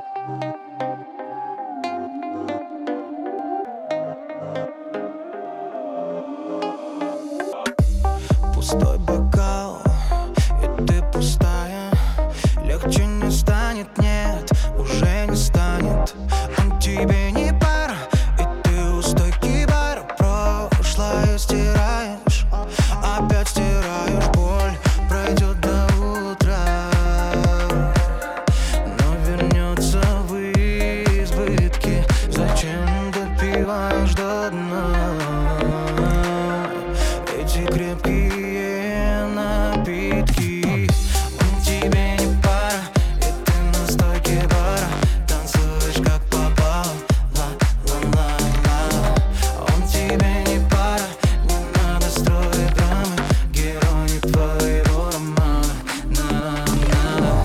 Пустой бокал, и ты пустая. Легче не станет, нет, уже не станет. Он тебе не пара, и ты у стойки бара. Прошлое стираешь, опять стираешь. Боль пройдет до утра, но вернется в избытке. Зачем допиваешь до дна эти крепкие напитки? Он тебе не пара, и ты на стойке бара танцуешь как попало, ла-ла-ла-ла. Он тебе не пара, не надо строить драмы. Герой не твоего романа. На-на-на,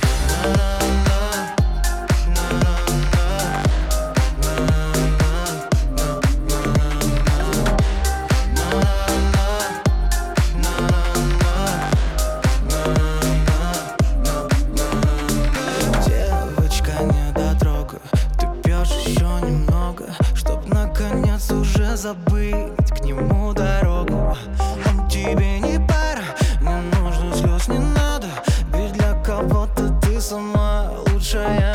девочка, недотрога, ты пьешь еще немного, чтоб наконец уже забыть к нему дорогу. Он тебе не пара, не нужно слез, не надо, ведь для кого-то ты сама лучшая.